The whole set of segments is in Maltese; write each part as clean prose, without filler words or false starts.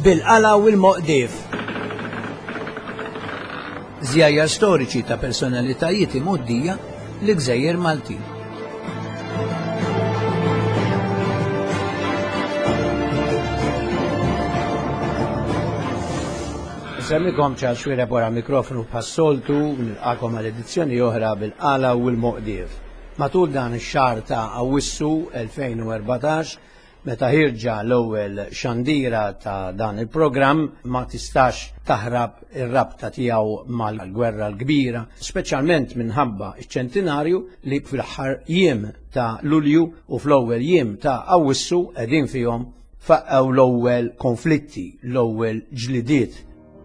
bil-qala u l-Moqdief. Żjajjar storiċi ta' personalitajiet imgħoddija l-Gżejjer Maltin. Semmikom ċaċwira wara mikrofonu bħas-soltu nilqakom għal-edizzjoni oħra bil-qala u l-Moqdief. Matul dan ix-xahar ta' Awwissu 2014, meta ħirġa l-ewwel xandira ta' dan il-programm ma tistax taħrab ir-rabta tiegħu mal-gwerra l-kbira, speċjalment minħabba iċ-ċentinarju li fil-aħħar jiem ta' Lulju u fl-ewwel jiem ta' Awwissu qegħdin fihom faqgħu l-ewwel konflitti, l-ewwel ġlidiet.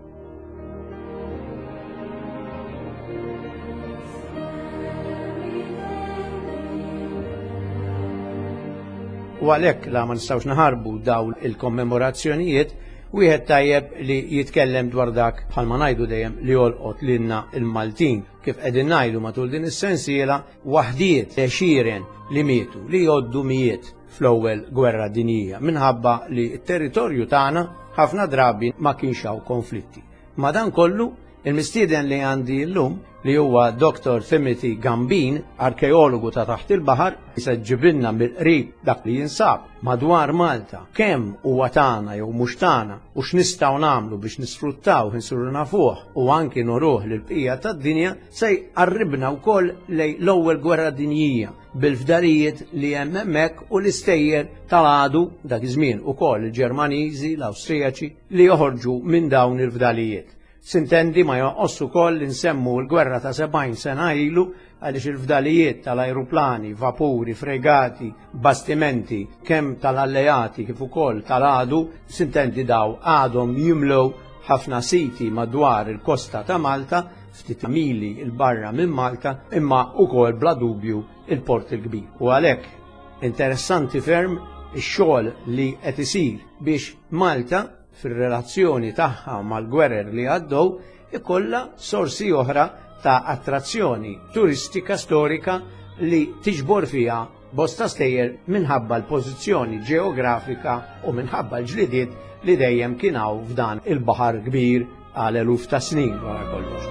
U għalhekk la ma nistgħux naħarbu dawn il-kommemorazzjonijiet, wieħed tajjeb li jitkellem dwar dak bħalma ngħidu dejjem li jolqot lilna il-Maltin. Kif qegħdin ngħidu matul din is-sensiela waħdiet għexieren li mietu li jgħoddu mijiet fl-ewwel gwerra dinjija minħabba li t-territorju tagħna ħafna drabi ma kienx hawn konflitti. Madankollu il-mistieden li għandi llum li huwa Dr. Timothy Gambin, arkeologu ta' taħt il-baħar, jiseġġibilna mill-qrib dak li jinsab madwar Malta, kemm huwa tagħna jew mhux tagħna u x'nistgħu nagħmlu biex nisfruttaw insuru nafuh u anki nuruh lil bqija tad-dinja se jqarribna wkoll lejn l-ewwel gwerra dinjija bil-fdarijiet li hemm hemmhekk u l-istejjer tal-għadu dak iż-żmien ukoll il-Ġermaniżi, l-Awstrijaċi li joħorġu minn dawn il-fdalijiet. Sintendi ma jonqos ukoll li nsemmu l-gwerra ta' 70 sena ilu għaliex il-fdalijiet tal-ajruplani, vapuri, fregati, bastimenti, kemm tal-alleati kif ukoll tal-għadu, sintendi daw għadhom jimlew ħafna siti madwar il-kosta ta' Malta, ftit mili il-barra minn Malta, imma ukoll bla dubju il-port il-kbir. U għalhekk interessanti ferm ix-xogħol li qed isir biex Malta fil-relazzjoni tagħha mal-gwerer li għaddew ikollha sorsi oħra ta' attrazzjoni turistika storika li tiġbor fiha bosta stejjer minħabba l-pożizzjoni ġeografika u minħabba l-ġlidiet li dejjem kien hawn f'dan il-baħar kbir għal eluf ta' snin wara kollox.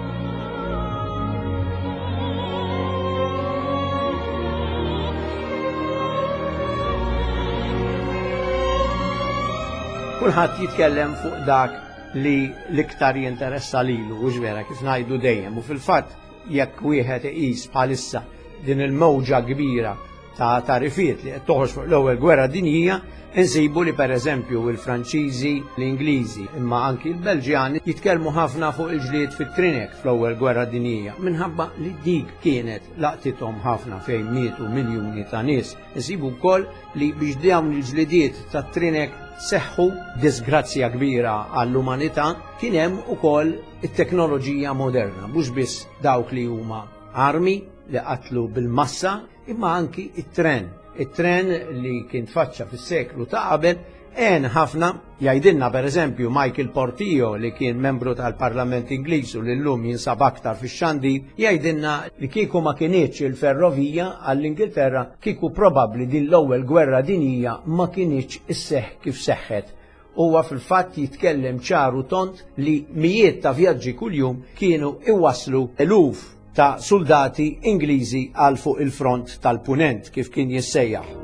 Kulħadd jitkellem fuq dak li l-iktar jinteressa lilu u ġvera kif ngħidu dejjem u fil-fatt jekk wieħed iqis bħalissa din il-mewġa kbira ta' tarifiet li qed toħroġ fuq l-ewwel gwerra dinjija, insibu li pereżempju il-Franċiżi, l-Ingliżi imma anki l-Belġjani jitkellmu ħafna fuq il-ġlied fit-trinek fl-ewwel gwerra dinjija minħabba li dik kienet laqtithom ħafna fejn mietu miljuni ta' nies. Insibu wkoll li biex dawn il-ġlidiet tat-trinek seħħu disgrazzja kbira għall-umanità kien hemm ukoll it-teknoloġija moderna, mhux biss dawk li huma armi li qatlu bil-massa, imma anki it-tren. It-tren li kien tfaċċa fis-seklu ta' qabel ħafna jgħidilna pereżempju Michael Portillo li kien membru tal-Parlament Ingliż u li llum jinsab aktar fix-xandir, jgħidilna li kieku ma kienitx il-ferrovija għall-Ingilterra kieku probabbli din l-ewwel gwerra dinjija ma kienitx isseħħ kif seħħet. Huwa fil-fatt jitkellem ċaru tont li mijiet ta' vjaġġi kuljum kienu iwasslu eluf ta' soldati Ingliżi għal fuq il-front tal-punent kif kien jissejjaħ.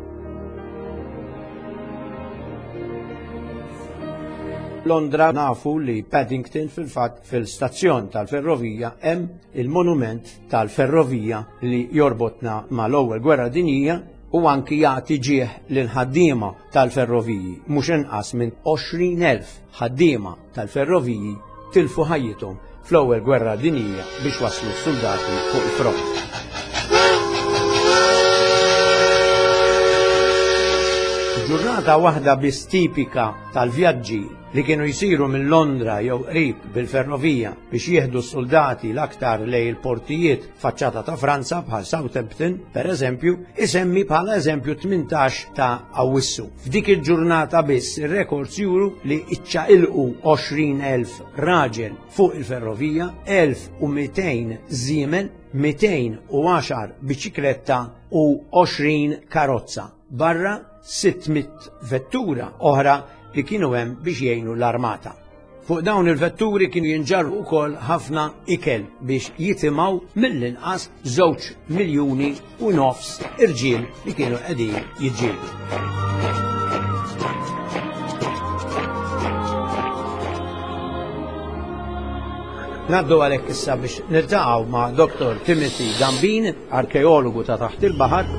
Londra nafu li Paddington fil-fatt fil-stazzjon tal-ferrovija hemm il-monument tal-ferrovija li jorbotna mal-ewwel gwerra dinjija u anki jagħti ġieħ lil ħaddiema tal-ferroviji. Mhux inqas minn 20,000 ħaddiema tal-ferroviji tilfu ħajjithom fl-ewwel gwerra dinjija biex waslu s-soldati fuq il-front. Ġurnata waħda biss tipika tal-vjaġġi li kienu jsiru minn Londra jew qrib bil-ferrovija biex jieħdu s-soldati l-aktar lejn il-portijiet faċċata ta' Franza bħal Southampton, pereżempju, isemmi bħala eżempju 18 ta' Awwissu. F'dik il-ġurnata biss ir-rekords juru li iċċaqilqu 20,000 raġel fuq il-ferrovija, 1,200 żiemel, 210 biċikletta u 20 karozza. Barra 600 vettura oħra li kienu hemm biex jgħinu l-armata. Fuq dawn il-vetturi kienu jinġarru wkoll ħafna ikel biex jitimgħu mill-inqas 2.5 miljuni irġiel li kienu qegħdin jiġġieldu. Naddu għalhekk issa biex niltaqgħu ma' Dr. Timothy Gambin, arkeologu ta' taħt il-baħar.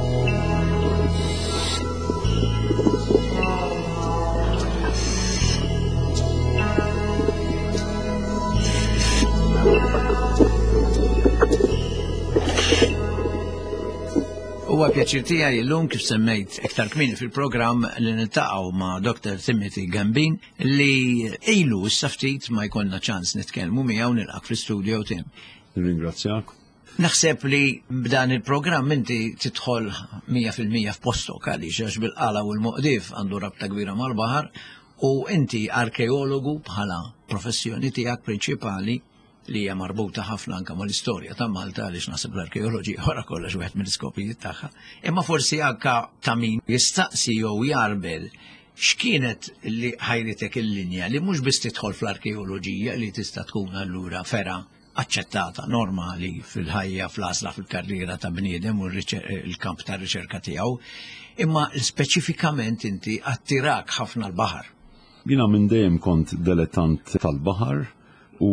Huwa pjaċir tiegħi llum kif semmejt iktar kmieni fil-programm li niltaqgħu ma' Dr. Timothy Gambin li ilu issa ftit ma jkollna ċans nitkellmu miegħu nilqak fl-istudio Tim. Ringrazzjak. Naħseb li b'dan il-programm inti tidħol 100% f'postok għaliex għax bil-qala u l-Muqdif għandu rabta kbira mal-baħar u inti arkeologu bħala professjoni tiegħek prinċipali li hija marbuta ħafna anke mal-istorja ta' Malta għaliex naħseb l-arkeoloġija wara kollox wieħed mill-iskopijiet tagħha. Imma forsi anke ta' min jistaqsi jew jarbel x'kienet li ħajritek il-linja li mhux biss tidħol fl-arkeoloġija li tista' tkun allura fera aċċettata normali fil-ħajja fl-għażla fil-karriera ta' bniedem u l-kamp ta' riċerka tiegħu, imma speċifikament inti attirak ħafna l-baħar. Jiena minn dejjem kont dilettant tal-baħar u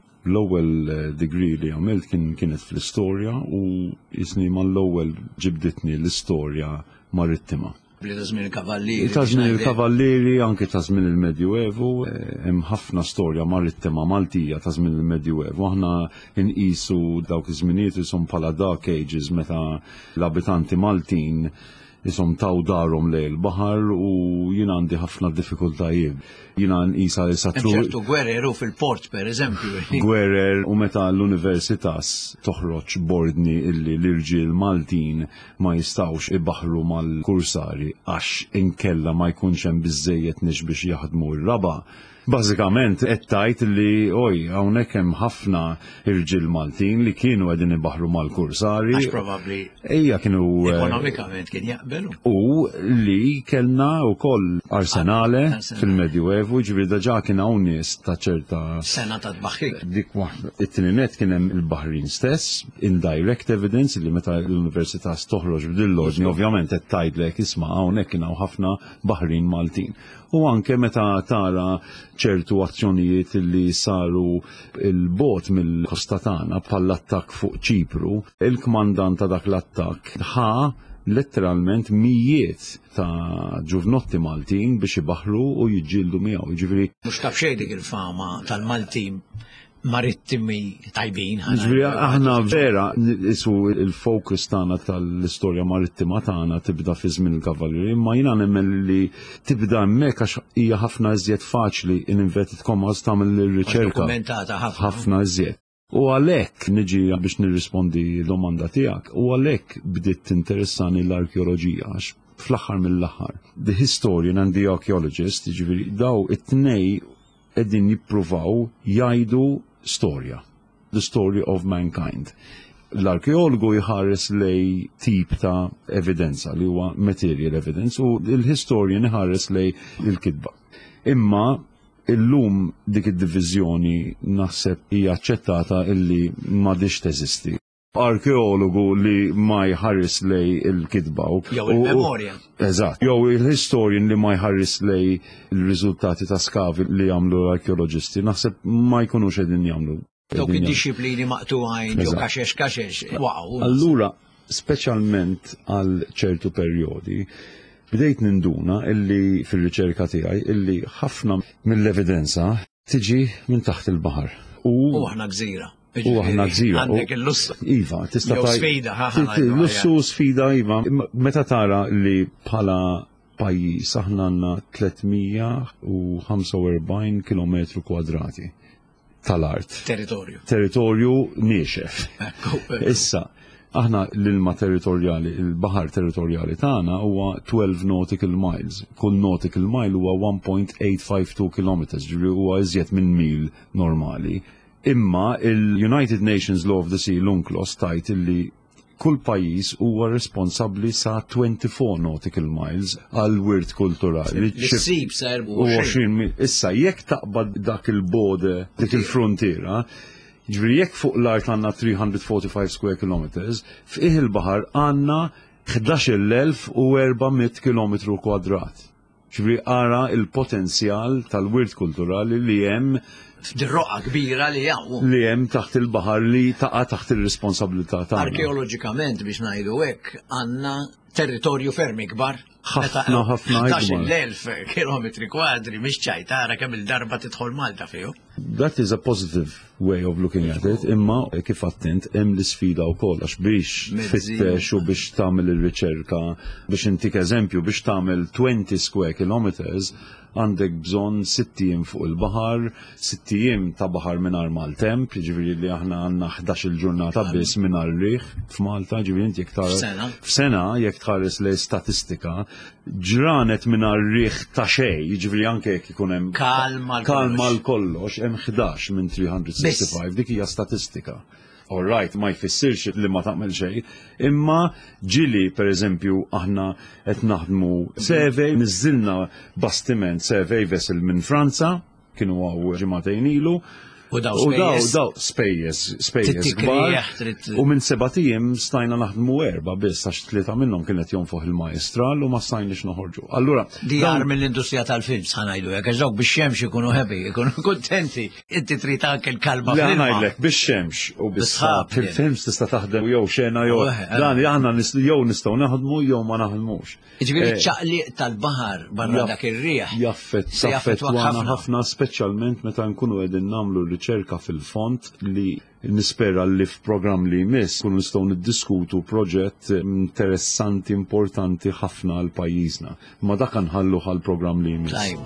l-ewwel degree li għamilt kienet fl-istorja u jisni mal-ewwel ġibditni l-istorja marittima. Ta' żmien il-kavallieri. Ta' żmien il-kavallieri, anke ta' żmien il-Medjuevu, hemm ħafna storja marittima Maltija ta' żmien il-Medjuevu. Aħna nqisu dawk iż-żminijiet ishom bħala dark ages meta l-abitanti Maltin ishom taw darhom lejn il-baħar u jien għandi ħafna diffikultajiet. Jiena nqisha li satru. ċertu gwereru fil-port pereżempju. Gwerer u meta l-universitas toħroġ bordni illi l-irġiel Maltin ma jistawx ibaħru mal-kursari għax inkella ma jkunx hemm biżejjed nix biex jaħdmu r-raba. Bażikament qed tgħid li hawnhekk hemm ħafna irġiel Maltin li kienu qegħdin ibaħru mal-kursari. Għax probabbli kienu ekonomikament kien jaqbelu. U li kellna wkoll arsenale fil-Medjuevu, ġifieri diġà kien hawn nies ta' ċerta sena ta' tbaħħir. Dik waħda. It-tininet kien hemm il-Baħrin stess, indirect evidence li meta l-Università toħroġ b'dil-ordni ovvjament qed tgħidlek isma' hawnhekk kien hawn ħafna Baħrin Maltin. U anke meta tara ċertu azzjonijiet li saru il-bot mill-kosta tagħna bħall-attakk fuq Ċipru, il-kmandant ta' dak l-attakk ħa letteralment mijiet ta' ġuvnotti Maltin biex ibaħru u jiġġieldu miegħu. Jiġifieri mhux taf xejn dik il-fama tal-Maltin marittimi tajbin. Ġifieri aħna vera isu il-fokus tagħna tal-istorja marittima tagħna tibda fi żmien il-kavallieri, imma jiena nemmen li tibda hemmhekk għax hija ħafna iżjed faċli in inverted commas tagħmel ir-riċerka. Dokumentata ħafna iżjed. U għalhekk niġi biex nirrispondi l-domanda tiegħek, u għalhekk bdiet tinteressani l-arkeoloġija għax fl-aħħar mill-aħħar. The historian and the archaeologist, ġifieri daw it-tnej qegħdin jippruvaw jgħidu storja. The story of mankind. L-arkeologu jħares lej tip ta' evidenza li huwa material evidence u l-historian jħares lej il-kidba. Imma illum dik id-diviżjoni naħseb hija aċċettata illi m'għadix teżisti. Arkeologu li ma jħares lej il-kidba. Jew il-memorja. Eżatt. Jew il-historian li ma jħares lej il-riżultati ta' skavi li jagħmlu l-arkeoloġisti, naħseb ma jkunux qegħdin jagħmlu. Dawk id-disciplini maqtuħajn, jew kaxex, waqgħu. Allura, speċjalment għal ċertu perjodi, bdejt ninduna illi fil-riċerka tiegħi illi ħafna mill-evidenza tiġi minn taħt il-baħar. U aħna gżira. U aħna gżira. Għandek il-luss. Iva, tista' sfida, lussu sfida, iva. Meta tara li bħala pajjiż aħna għandna 345 km kwadrati tal-art. Territorju niexef. Issa, aħna l-ilma territorjali, il-baħar territorjali tagħna huwa 12 nautical miles. Kull nautical mile huwa 1.852 km, ġifieri huwa iżjed minn mil normali. Imma il-United Nations Law of the Sea l-UNCLOS tajt illi kull pajjiż huwa responsabbli sa 24 nautical miles għal wirt kulturali. L-sib sa 20 issa jekk taqbad dak il-bode, dik il-frontiera, ġifieri jekk fuq l-art għandna 345 square kilometers, f'ih il-baħar għandna 11,400 kilometru kwadrat. Ġifieri ara il-potenzjal tal-wirt kulturali li hemm f'dirroqa kbira li jgħu. Li hemm taħt il-baħar li taqa' taħt ir-responsabilità tagħna. Arkeoloġikament biex ngħidu hekk għandna territorju fermi kbar. Ħafna ikbar. 11,000 kilometri kwadri mhix ċajtara kemm il-darba tidħol Malta fihom. That is a positive way of looking at it, imma kif attent hemm l-isfida wkoll għax biex fittex u biex tagħmel ir-riċerka, biex intik eżempju biex tagħmel 20 square kilometers għandek bżonn 6 jiem fuq il-baħar, 6 jiem ta' baħar mingħajr maltemp, ġifieri li aħna għandna 11 ġurnata biss mingħajr riħ f'Malta, ġifieri jekk tara f'sena jekk tħares lejn statistika ġranet mingħajr riħ ta' xejn, jiġifieri anke jekk ikun hemm kalma l-kollox hemm 11 minn 365 dik hija statistika. All right, ma jfissirx li ma tagħmel xejn, imma ġili pereżempju aħna qed naħdmu survey, niżilna bastiment survey vessel minn Franza, kienu għaw ġimagħtejn ilu, u daw spejjeż kbar. U minn 7 ijiem stajna naħdmu 4 biss għax 3 minnhom kienet jonfoħ il-majestral u ma stajniex noħorġu. Allura Djar mill-industrija tal-film sħanajdu jekk għax dawk bix-xemx ikunu happy, ikunu kuntenti. Inti trid anke l-kalba fil-ilma. Le ngħidlek bix-xemx u bis-sħab fil-films tista' taħdem jew xena jew dan aħna jew nistgħu naħdmu jew ma naħdmux. Jiġifieri ċaqliq tal-baħar barra dak ir-rieħ. Jaffettwana ħafna speċjalment meta nkunu qegħdin nagħmlu riċerka fil-font li nispera li f'programm li jmiss kun nistgħu niddiskutu proġett interessanti, importanti ħafna għal pajjiżna. Ma dak nħalluh għal programm li jmiss.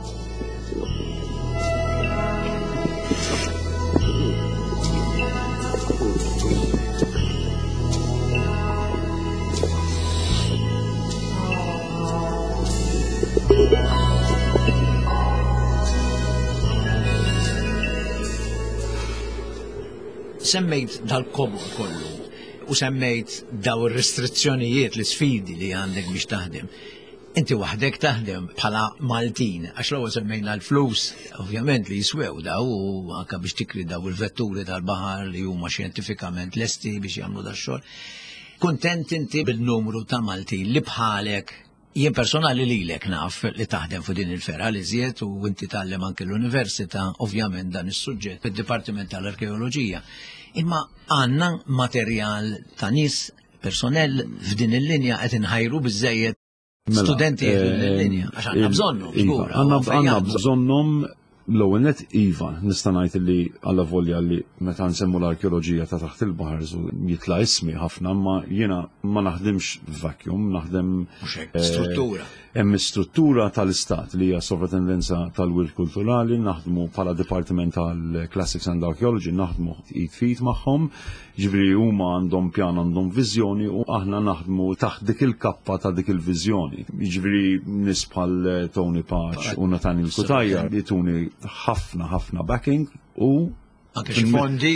Semmejt dal-kobor kollu u semmejt daw ir-restrizzjonijiet l-sfidi li għandek biex taħdem. Inti waħdek taħdem bħala Maltin, għax l-ewwel semmejna l-flus, ovvjament li jiswew daw u anke biex tikri daw il-vetturi tal-baħar li huma xjentifikament lesti biex jagħmlu dax-xogħol. Kuntent inti bil-numru ta' Maltin li bħalek jien personali lilek naf li taħdem fuq din il-ferra li żied u inti tgħallem anke l-Università, ovvjament dan is-suġġett fid-Dipartiment tal-Arkeoloġija. Imma għandna materjal ta' nies personell f'din il-linja qed inħajru biżżejjed studenti fil-linja għax għandna bżonnhom żgur. Għandna bżonnhom l-ewwel net iva, nista' ngħid li alla volja li meta nsemmu l-arkeoloġija ta' taħt il-baħar jitla' ismi ħafna, ma jiena ma naħdimx vacuum, naħdem struttura. Hemm struttura tal-Istat li hija sovratendenza tal-wirt kulturali, naħdmu bħala Departiment tal-Classics and Archaeology, naħdmu id-fit magħhom, ġifieri huma għandhom pjan, għandhom viżjoni u aħna naħdmu taħt dik il-kappa ta' dik il-viżjoni. Jiġifieri nies bħal Tony Paċ u Nathaniel Kutajja jituni ħafna backing u anke xi fondi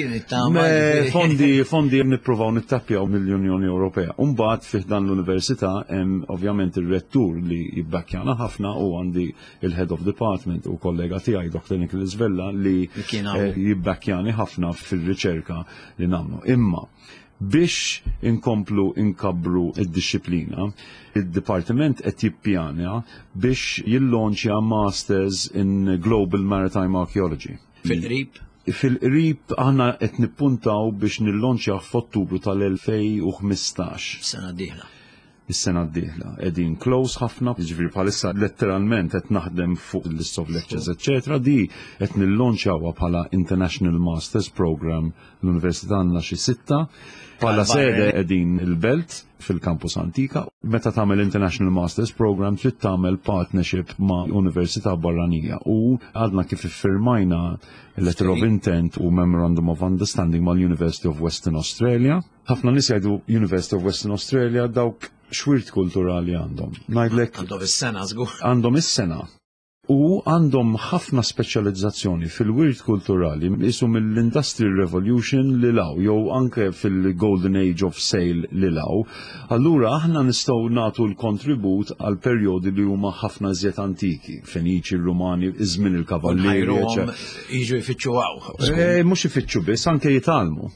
fondi nippruvaw nittappjaw mill-Unjoni Ewropea. Mbagħad fih dan l-Università hemm ovvjament ir-rettur li jibbakkjana ħafna u għandi il-Head of Department u kollega tiegħi Dr. Nicholas Vella li jibbakkjani ħafna fir-riċerka li nagħmlu. Imma biex inkomplu inkabru id-disciplina, id-Dipartiment qed jippjana biex jillonċja Masters in Global Maritime Archaeology. Fil-qrib? Fil-qrib aħna qed nippuntaw biex nillonċja f'Ottubru tal-2015. Sena d-dieħla. Is-sena d-dieħla. Qegħdin close ħafna, jiġifieri bħalissa letteralment qed naħdem fuq il-list of lectures, eċetera. Di qed nillonċjawha bħala International Masters Program l-Università għandna xi 6. Bħala sede qegħdin il-Belt fil-Campus Antika. Meta tagħmel International Masters Program trid tagħmel partnership ma' Università barranija u għadna kif iffirmajna letter of intent u Memorandum of Understanding mal-University of Western Australia. Ħafna nies jgħidu University of Western Australia dawk xwirt kulturali għandhom. Ngħidlek għandhom is-sena żgur. Għandhom is-sena. U għandhom ħafna speċjalizzazzjoni fil-wirt kulturali isu mill-Industrial Revolution li law, jew anke fil-Golden Age of Sail li law. Allura aħna nistgħu nagħtu l-kontribut għal perjodi li huma ħafna żjed antiki, Feniċi, Rumani, iż-żmien il-Kavallieri. Jiġu jfittxu għaw. Mhux ifittxu biss, anke jitalmu.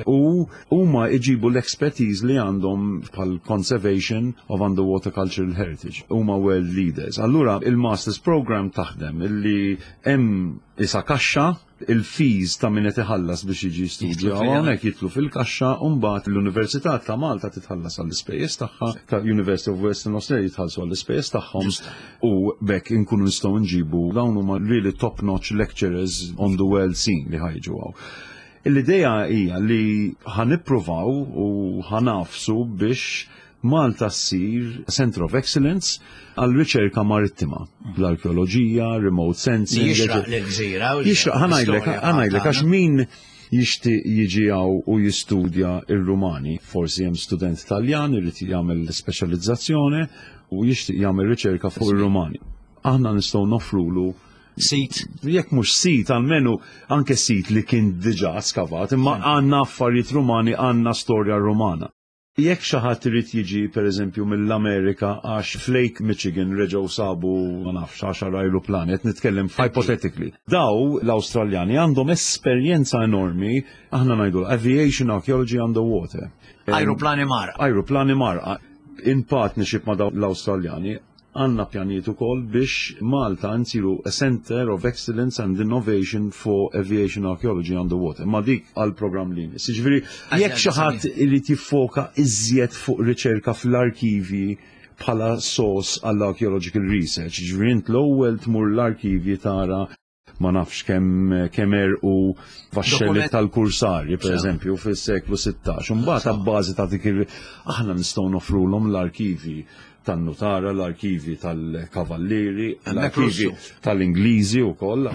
U huma iġibu l-expertise li għandhom bħal conservation of underwater cultural heritage. Huma world leaders. Allura il-Masters Program taħdem illi hemm isa kaxxa il-fees ta' min qed iħallas biex jiġi studja hawnhekk jitlu fil-kaxxa u mbagħad l-Università ta' Malta titħallas għall-ispejjeż tagħha, ta' University of Western Australia jitħallsu għall-ispejjeż tagħhom u bekk inkunu nistgħu nġibu dawn huma really top-notch lecturers on the world scene li ħajġu hawn. L-idea hija li ħanippruvaw u ħanafsu biex Malta ssir Center of Excellence għal riċerka marittima, l-arkeoloġija, remote sensing. Jixraq l-gżira. Jixraq, ħanajdlek, għax min jixti jiġi u jistudja il-Rumani. Forsi hemm student Taljan irid jagħmel speċjalizzazzjoni u jixti jagħmel riċerka fuq il-Rumani. Aħna nistgħu nofrulu sit. Jekk mhux sit, almenu anke sit li kien diġà skavat, imma għandna affarijiet Rumani, għandna storja Rumana. Jekk xi ħadd irid jiġi pereżempju mill-Amerika għax f'Lake Michigan reġgħu sabu ma nafx 10 ajruplani qed nitkellem hypothetically. Daw l-Awstraljani għandhom esperjenza enormi, aħna ngħidu aviation archaeology underwater. Ajruplani mar. Ajruplani mar in partnership ma' daw l-Awstraljani għandna pjanijiet ukoll biex Malta nsiru a Center of Excellence and Innovation for Aviation Archaeology Underwater. Ma dik għal-programm li jmiss. Jiġifieri jekk xi ħadd irid jiffoka iżjed fuq riċerka fl-arkivi bħala sos għall-archaeological research. Jiġifieri int l-ewwel tmur l-arkivi tara ma nafx kemm erqu vaxxelli tal-kursarji pereżempju fis-seklu 16. Imbagħad abbażi ta' dik aħna nistgħu nofrulhom l-arkivi tan-Nutara, l-arkivi tal-Kavallieri, l-arkivi tal-Ingliżi wkoll.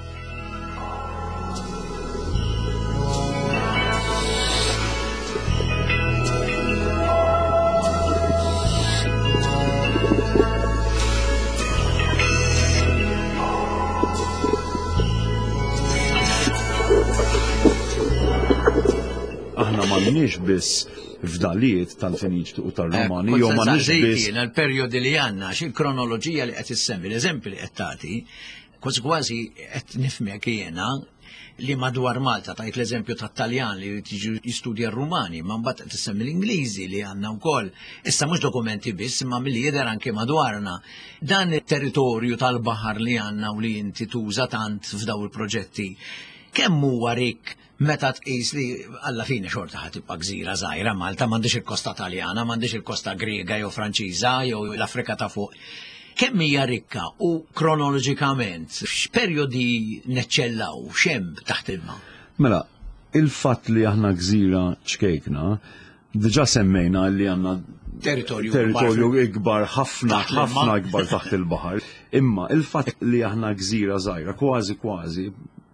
Aħna m'għandniex biss f'dalijiet tal-Feniċi u tal-Romani, jew ma nix biss. Il-perjodi li għandna, il-kronoloġija li qed issemmi, l-eżempju li qed tagħti, kważi qed nifhmek jiena li madwar Malta tajt l-eżempju tat-Taljan li tiġi jistudja r-Rumani, ma mbagħad qed issemmi l-Ingliżi li għandna wkoll. Issa mhux dokumenti biss, imma milli jidher anke madwarna. Dan it-territorju tal-baħar li għandna u li inti tuża tant f'daw il-proġetti, kemm huwa rik meta tqis li alla fine xorta ħatibqa' gżira żgħira Malta m'għandix il-kosta Taljana, m'għandix il-kosta Griega jew Franċiża jew l-Afrika ta' fuq. Kemm hija rikka u kronoloġikament x'perjodi neċċellaw x'hemm taħt ilma? Mela, il-fatt li aħna gżira ċkejkna, diġà semmejna li għandna territorju ikbar ħafna ikbar taħt il-baħar. Imma il-fatt li aħna gżira żgħira kważi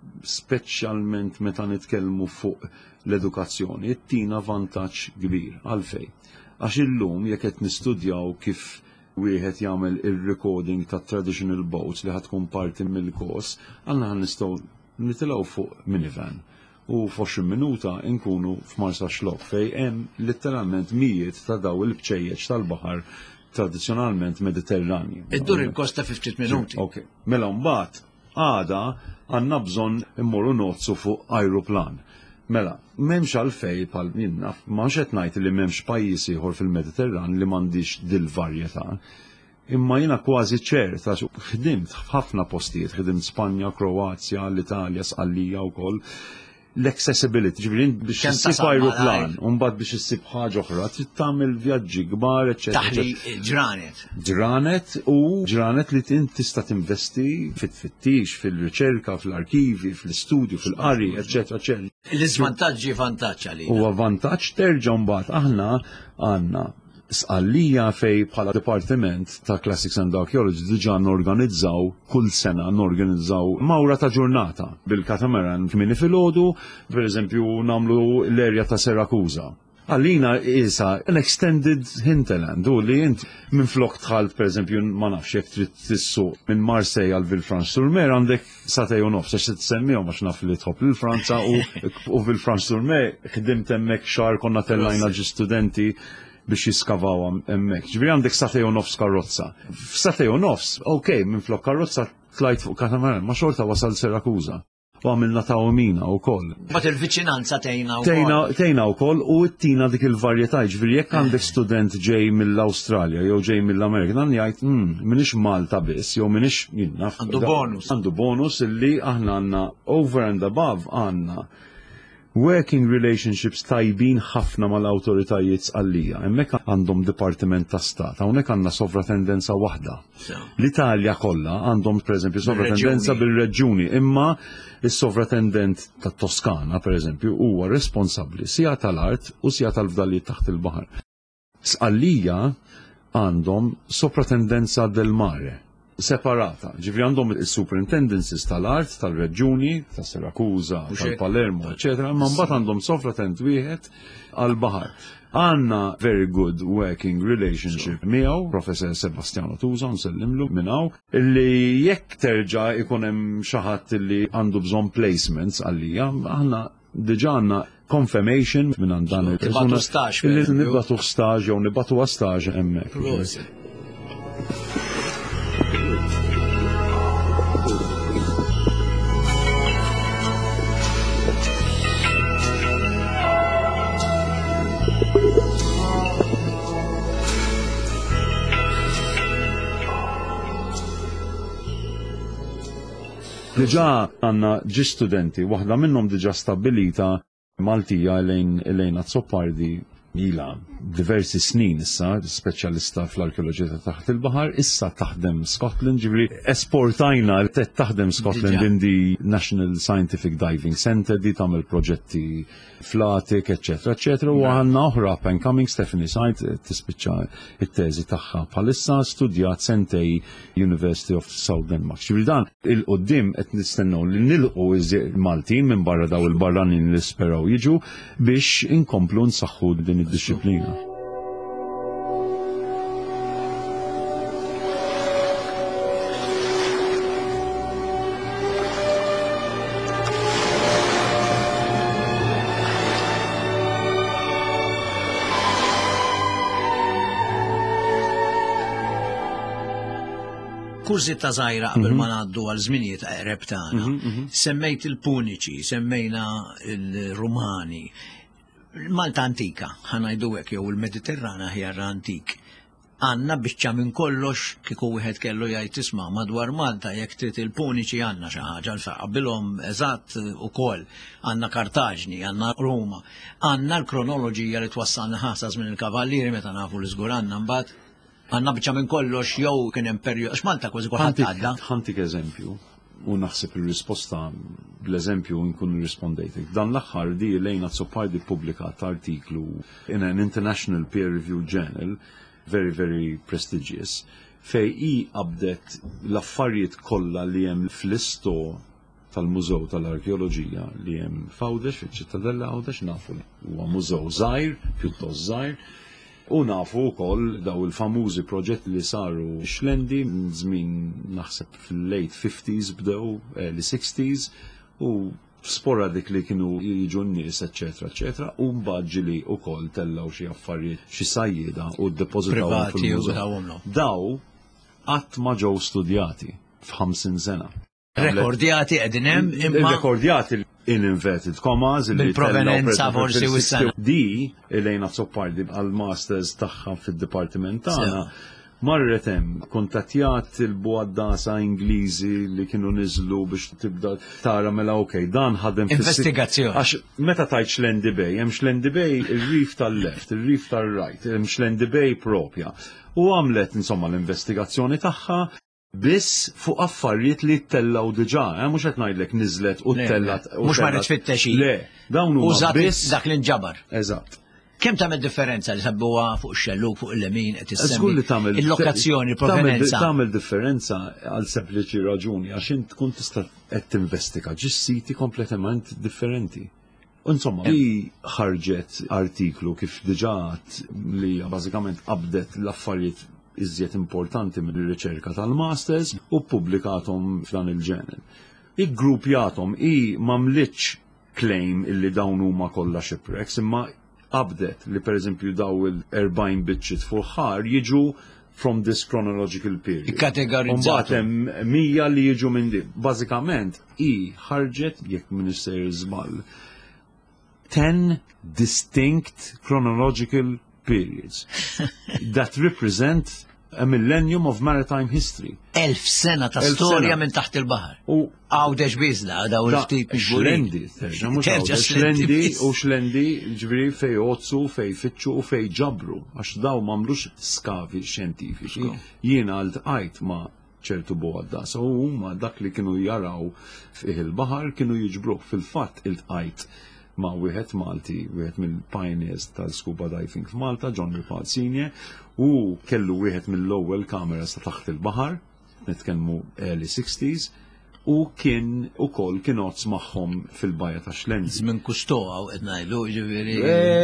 speċjalment meta nitkellmu fuq l-edukazzjoni, ittina vantaġġ kbir għalfejn. Għax illum jekk qed nistudjaw kif wieħed jagħmel ir-recording ta' traditional boats li ħatkun parti mill-kors, għandna nistgħu nitilgħu fuq minivan. U f'20 minuta nkunu f'Marsa Xlok fejn hemm letteralment mijiet ta' daw il-bċejjeġ tal-baħar tradizzjonalment Mediterranji. Iddur il-kosta 50 minuti. Okay. Mela mbagħad għada għandna bżonn immorru nozzu fuq ajruplan. Mela, m'hemmx għalfejn bħal jiena ma qed ngħid li m'hemmx pajjiż ieħor fil-Mediterran li m'għandix dil-varjetà. Imma jiena kważi ċert għax ħdimt f'ħafna postijiet, ħdimt Spanja, Kroazja, l-Italja, Sqallija wkoll. L-accessibility, ġifieri biex issib ajruplan, u mbagħad biex issib ħaġa oħra, trid tagħmel vjaġġi kbar, eċċetera. Taħli ġranet li tista' tinvesti fit-tfittix, fil-riċerka, fl-arkivi, fl-istudju, fil-qari, eċċetera, eċetera. L-iżvantaġġi vantaġġ għalih. Huwa vantaġġ terġa' mbagħad aħna għandna Sqallija fej bħala Dipartiment ta' Classics and Archaeology diġà norganizzaw kull sena mawra ta' ġurnata bil-katamaran kmini filgħodu, pereżempju nagħmlu l-erja ta' Sirakuża. Għallina isa an extended hinterland, u li jint minn flok tħalt, per eżempju, ma nafx jek trid tissuq minn Marseille għal Villefranche-sur-Mer għandek satej u nofs, għax t-semmijom għax naf li tħobb l-Franza u Villefranche-sur-Mer ħdimt emmek xar konna tellajna ġi studenti biex jiskavaw emmek. Ġviri għandek satej u nofs karozza. Satej u nofs, ok, minn flok karozza tlajt fuq katamaran, ma xorta wasal Sirakuza. U għamilna Taormina u koll. Bat il-viċinanza tejna u Tejna u koll u it-tina dik il-varjetà, ġviri jekk għandek student ġej mill-Australja jew ġej mill-Amerika, dan jgħid minix Malta biss, jew minix jinnaf. Għandu bonus. Għandu bonus illi aħna għandna over and above għandna working relationships tajbin ħafna mal-awtoritajiet għallija. Hemmhekk għandhom Dipartiment ta' Stat, hawnhekk għandna sovratendenza waħda. L-Italja kollha għandhom pereżempju sovratendenza bil-reġjuni, imma is-sovratendent ta' Toskana pereżempju huwa responsabbli sija tal-art u sija tal-fdalijiet taħt il-baħar. Għallija għandhom sovratendenza del mare separata, ġifri għandhom il-superintendencies tal-art, tal-reġjuni, ta' Sirakuza, tal-Palermo, eccetera, ma mbagħad għandhom sovratent wieħed għal-baħar. Għanna very good working relationship miegħu, Professor Sebastiano Tusa, nsellimlu minnaw, illi jekk terġa' ikun hemm xi ħadd illi għandu bżonn placements għalija, aħna diġà għandna confirmation minn għandan il-persuna illi nibatu staġ jew nibatu staġ hemmhekk. Diġà għandna ġi studenti, waħda minnhom diġà stabilita Maltija lejn Azzopardi ilha diversi snin issa, speċjalista fl-arkeoloġija taħt il-baħar, issa taħdem Scotland, ġivri esportajna taħdem Scotland in the National Scientific Diving Center, di tagħmel proġetti fl-Atik, eccetera, u għandna oħra up and coming Stephanie Said tispiċċa it-teżi tagħha bħalissa studjat sentej University of South Denmark. Ġivri dan il-qoddim qed nistennew li nilqu Maltin minn barra daw il-barranin li speraw jiġu biex inkomplu nsaħħu din id-disciplina. Kursi ta' żgħira qabel ma ngħaddu għal żminijiet qreb tagħna. Semmejt il-Puniċi, semmejna il-Rumani. Malta antika, ħanajdu hekk jew il-Mediterrana ħjar antik. Għandna biċċa minn kollox kieku wieħed kellu jgħid isma' madwar Malta jekk trid il-Puniċi għandna xi ħaġa qabilhom eżatt ukoll. Għandna Kartaġni, għandna Ruma, għandna l-kronoloġija li twassalna ħasas minn il-kavallieri meta nafu li żgur għandna mbagħad. Għandna biċċa minn kollox jew kien hemm perjodu x'Malta kważi kulħadd għadda. Ħantik eżempju. U naħseb il-risposta bl-eżempju nkun rispondejtek. Dan l-aħħar di lejn Azzopardi pubblikat artiklu in an international peer-reviewed journal, very, very prestigious, fej i qabdet l-affarijiet kollha li hemm fl-isto tal-Mużew tal-Arkeoloġija li hemm f'Għawdex, fiċ-Ċittadella Għawdex, nafu li huwa mużew żgħir, pjuttost żgħir. U nafu wkoll daw il-famużi proġetti li saru xlendi minn żmien naħseb fil-late 50s bdew early 60s u sporadik li kienu jiġu n-nies eċetera, u mbagħad wkoll tellaw xi affarijiet xi sajjieda u ddepożitaw fil-mużew. Daw qatt ma ġew studjati f'50 sena. Rekordjati qegħdin hemm imma rekordjati in inverted commas il-provenienza forsi wissana. Di Elena Azzopardi għal-masters tagħha fid-dipartiment tagħna marret hemm kontattjat il-buaddasa Ingliżi li kienu niżlu biex tibda tara mela okej dan ħadem investigazzjoni. Għax meta tajt Xlendi Bay, hemm Xlendi Bay ir-rif tal-left, ir-rif tal-right, hemm Xlendi Bay propja. U għamlet insomma l-investigazzjoni tagħha biss fuq affarijiet li t-tellaw diġà, mhux qed ngħidlek niżlet u t-tellat. Mhux marret fit-texi. Le, dawn huma biss dak li nġabar. Eżatt. Kemm tagħmel differenza li sabbuha fuq ix-xelluk fuq il-lemin qed issemmi il-lokazzjoni, il-provenienza. Tagħmel differenza għal sempliċi raġuni għax int tkun tista' qed tinvestiga ġis siti kompletament differenti. Insomma, li ħarġet artiklu kif diġat li bażikament qabdet l-affarijiet iżjed importanti mill-riċerka tal-masters u publikatom f'dan il-ġenel. Il-gruppjatom mamlitx claim illi dawn huma kollha shipwrecks, imma qabdet li pereżempju daw il-40 biċċiet fuq ħar jiġu from this chronological period. Ikkategorizzati. Hemm 100 li jiġu minn din. Bażikament ħarġet jekk Minister żball 10 distinct chronological periods that represent a millennium of maritime history. 1000 sena ta' storja minn taħt il-baħar. U għawdex bizla, daw il-ftit xlendi, xlendi, ġviri fej ozzu, fej fitxu u fej ġabru, għax daw mamlux skavi xjentifiċi. Jiena għalt ma ċertu boħadda, so huma dak li kienu jaraw fih il-bahar kienu jiġbruh fil-fatt il-tqajt ma' wieħed Malti, wieħed mill-pioneers tal-scuba diving f'Malta, John Ripard Senior, u kellu wieħed mill-ewwel kameras ta' taħt il-baħar, nitkellmu early 60s, u kien ukoll kien ozz magħhom fil-bajja ta' Xlendi. Żmien Kusto għaw qed ngħidu, ġifieri.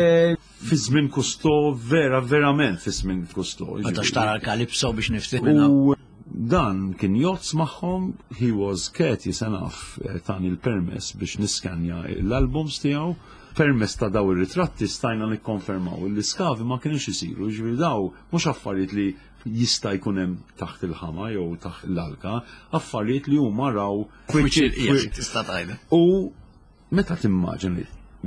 Fi żmien Kusto verament fi żmien Kusto. Meta xtara l-Kalipso biex niftiħ u dan kien jozz magħhom, he was courteous enough tani l-permess biex niskanja l-albums tiegħu. Permess ta' daw ir-ritratti stajna nikkonfermaw l-iskavi ma kienx isiru, ġifieri daw mhux affarijiet li jista' jkun hemm taħt il-ħama jew taħt l-alka, affarijiet li huma raw tista' tgħidha. U meta timmaġini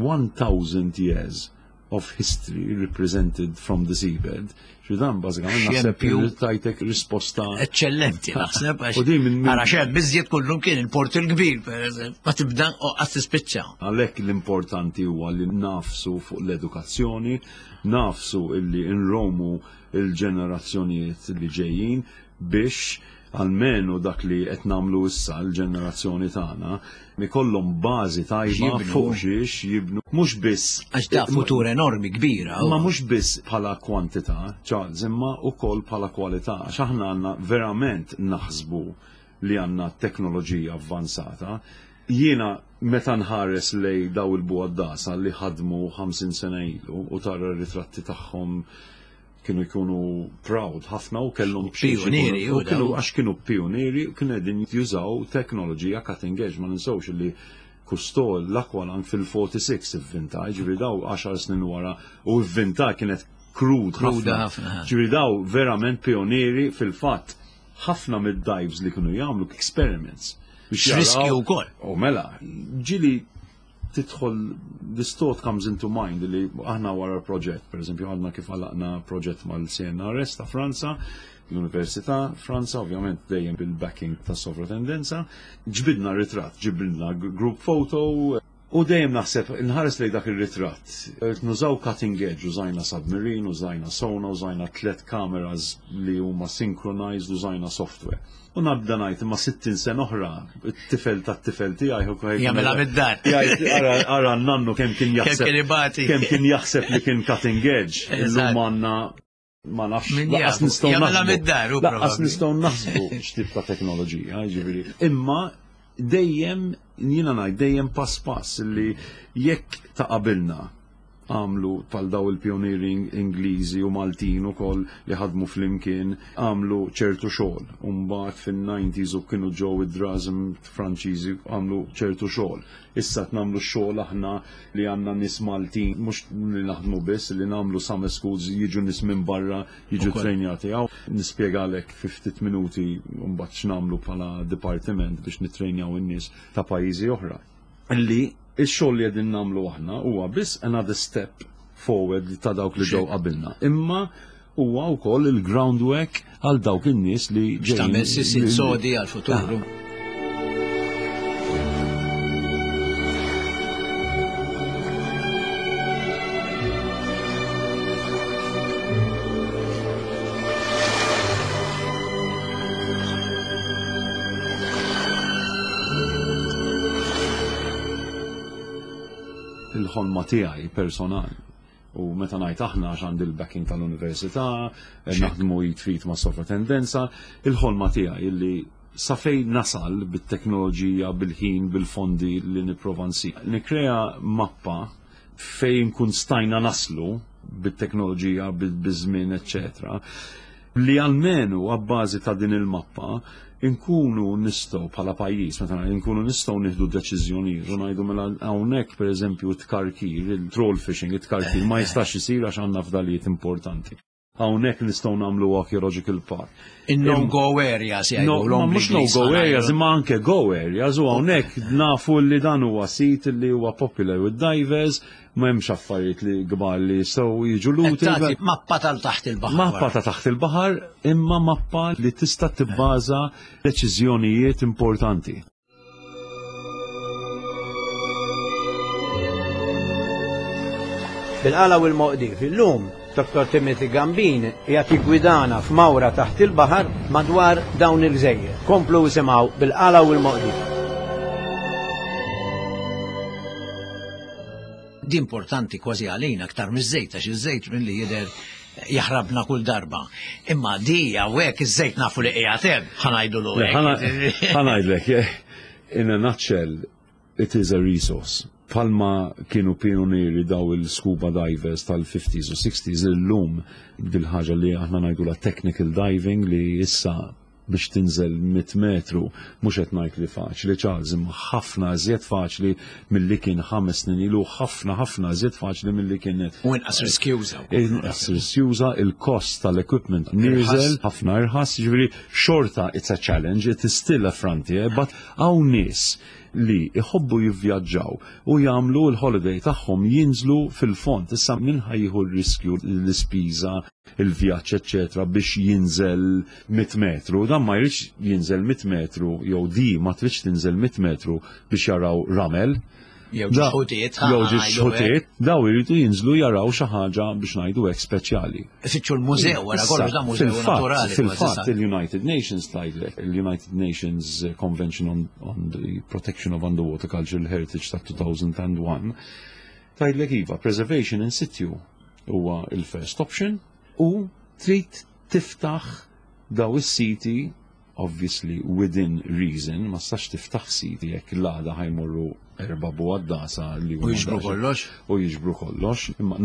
1000 years of history represented from the seabed, xidan bażikament naħseb tajtek risposta eccellenti naħseb għax xem biżjed kullum kien il-port il-kbir pereżempju, ma tibda qatt tispiċċa. Għalhekk l-importanti huwa li nafsu fuq l-edukazzjoni, nafsu illi nromu il-ġenerazzjonijiet li ġejjin biex almenu dak li qed nagħmlu issa l-ġenerazzjoni tagħna mikollhom bażi tajba fuq xiex jibnu mhux biss għax ta' futur enormi kbira. Ma mhux biss bħala kwantità, Charles, imma wkoll bħala kwalità. Għax aħna għandna verament naħsbu li għandna teknoloġija avvanzata. Jiena meta nħares lej daw il-buwaddasa li ħadmu 50 sena ilu u tara r-ritratti tagħhom kienu jkunu proud ħafna u kellhom pionieri għax kienu pionieri u kienu qegħdin jużaw teknoloġija cutting edge ma ninsewx li Kustol l-Aqualung fil-46 ivvinta, ġifieri daw 10 snin wara u ivvinta kienet krud ħafna. Ġifieri daw verament pionieri fil-fatt ħafna mid-dives li kienu jagħmlu experiments. Riski wkoll. U mela, ġili tidħol, this thought comes into mind li aħna wara proġett, per eżempju għadna kif għalaqna proġett mal-CNRS ta' Franza, l-Università Franza, ovvjament dejjem bil-backing ta' sovratendenza, ġbidna ritratt, ġbidna group photo, u dejjem naħseb inħares lejn dak ir-ritratt. Nużaw cutting edge, użajna submarine, użajna sonar, użajna 3 kameras li huma synchronized, użajna software. U nabda ngħid imma 60 sena oħra, it-tifel tat-tifel tiegħi jagħmilha mid-dar. Ara nannu kemm kien jaħseb li kien cutting edge. Illum għandna ma nafx laqas nistgħu naħsbu x'tip ta' teknoloġija, ġifieri. Imma dejjem jiena ngħid dejjem pass pass li jekk ta' qabilna għamlu pal daw il-pionieri Ingliżi u Maltin ukoll li ħadmu flimkien għamlu ċertu xogħol. Mbagħad fin-90s u kienu ġew id-Drasm Franċiżi għamlu ċertu xogħol. Issa nagħmlu x-xogħol aħna li għandna nies Maltin mhux li naħdmu biss li nagħmlu summer schools jiġu nies minn barra jiġu trejnjati għaw. Nispjegalek fi ftit minuti mbagħad x'nagħmlu bħala dipartiment biex nittrejnjaw in-nies ta' pajjiżi oħra. Ix-xogħol li qegħdin nagħmlu aħna huwa biss another step forward ta' dawk li ġew qabilna. Imma huwa wkoll il-groundwork għal dawk in-nies li ġejjin. Tagħmel sissin sodi għall-futuru. Il-ħolma tiegħi personali. U meta ngħid aħna għax għandi l-backing tal-università, naħdmu jitfit ma' sovratendenza, il-ħolma tiegħi illi sa fejn nasal bit-teknoloġija, bil-ħin, bil-fondi li nipprova nsib. Nikrea mappa fejn kun stajna naslu bit-teknoloġija, bil-żmien, eccetera, li għalmenu għabbażi ta' din il-mappa inkunu nistgħu bħala pajjiż, meta inkunu nistgħu nieħdu deċiżjonijiet u ngħidu mela hawnhekk pereżempju t-tkarkir, il-troll fishing, it-tkarkir ma jistax isir għax għandna fdalijiet importanti. Hawnhekk nistgħu nagħmlu archaeological park. In-no-go areas jgħidu mhux no-go areas, imma anke go areas u hawnhekk nafu li dan huwa sit li huwa popular with divers, ma hemmx affarijiet li kbar li jistgħu jiġu luti. Mappa tal-taħt il-baħar. Mappa ta' taħt il-baħar, imma mappa li tista' tibbaża deċiżjonijiet importanti. Bil-qala u l-Moqdif, illum Dr. Timothy Gambin jagħti gwidana f'mawra taħt il-baħar madwar dawn il-gżejjer. Komplu simgħu bil-qala u l-Moqdif. Di importanti kważi għalina aktar miż-żejt għax iż-żejt milli jidher jaħrabna kull darba. Imma di hawnhekk iż-żejt nafu li qiegħed hemm ħanajdulu hekk. Ħanajdlek, in a nutshell, it is a resource. Palma kienu pionieri daw il-scuba divers tal-50s u 60s illum bil-ħaġa li aħna ngħidu la technical diving li issa biex tinżel 100 metru mhux qed ngħid li faċli Charles, imma ħafna iżjed faċli milli kien 5 snin ilu, ħafna iżjed faċli milli kien. U inqas riskjuża. Inqas riskjuża, il-kost tal-equipment nieżel ħafna irħas, jiġifieri xorta it's a challenge, it is still a frontier, but hawn nies li iħobbu jivvjaġġaw u jagħmlu l-holiday tagħhom jinżlu fil-fond. Issa min ħajjieħu r-riskju l-ispiża, il-vjaġġ eċetera biex jinżel 100 metru. Dan ma jridx jinżel 100 metru jew di ma tridx tinżel 100 metru biex jaraw ramel. Jew ġuħutiet, daw iridu jinżlu jaraw xi ħaġa biex ngħidu hekk speċjali. Ifittxu l-mużew wara kollox dan mużew naturali. Fil-fatt il-United Nations tgħidlek, il-United Nations Convention on the Protection of Underwater Cultural Heritage ta' 2001 tgħidlek iva preservation in situ huwa il-first option u trid tiftaħ daw is-siti obviously within reason, ma stax tiftaħ siti jekk l-għada ħajmorru 4 buwaddasa li u jiġbru kollox. U jiġbru kollox. Imma